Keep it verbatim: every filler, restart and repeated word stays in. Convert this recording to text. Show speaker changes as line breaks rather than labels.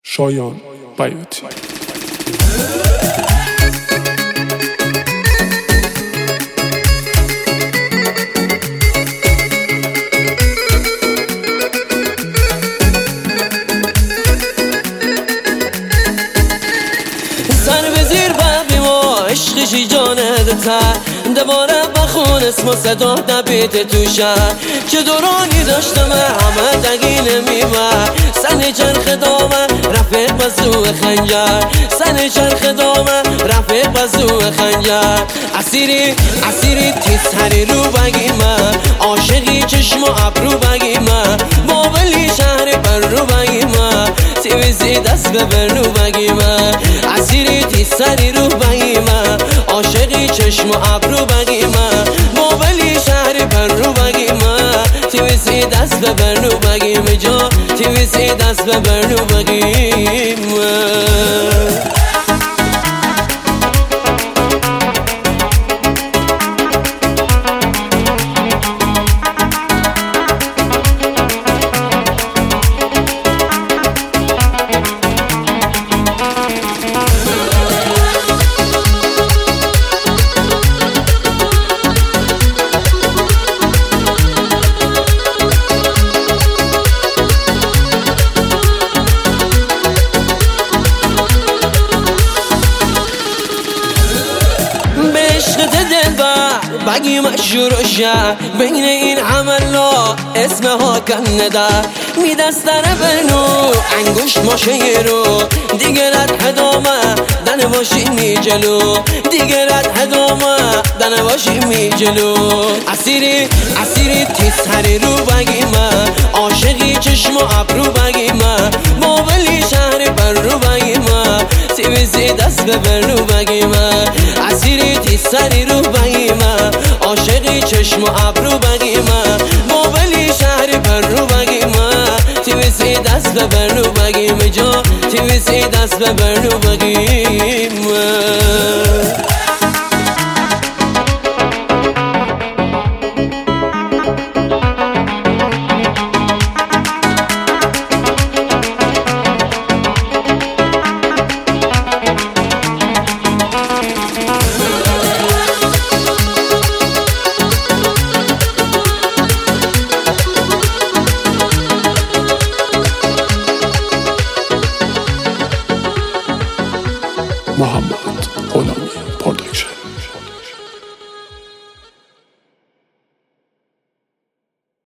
شایان بیاتی.
سر به زیر بقی و عشقشی جانه تر دوباره بخون اسم و صدا دبیت تو شهر چه دورانی داشتم همه دگی نمیبر سن چرخ دامه رفیق بزو خنجر سن چرخ دامه رفیق بزو خنجر اسیری اسیری تیز هری رو بگی من عاشقی چشم و ابرو بگی من بابلی شهر پر رو بگی من تیویزی دست به برنو بگی من اسیری تیز هری رو بگی من عاشقی چشم و ابرو بگی من بابلی شهر پر رو بگی من تیویزی دست به برنو بگی من جا تیویزی دست به برنو بگی من بگی مشهور و شهر بین این عملا اسمها کن در می دستر برنو انگوش ماشه رو دیگه رد هدامه دن باشی می جلو دیگه رد هدامه دن باشی می جلو اسیری اسیری تیز هری رو بگی من عاشقی چشم و ابرو بگی من بابلی شهر پر رو بگی من تیویزی دست به برنو بگی من اسیری تیز هری رو بگی من عاشقی چشم و ابرو بگی من بابلی شهر پر رو بگی من تیویزی دست به برنو بگی من جا تیویزی دست به برنو بگی من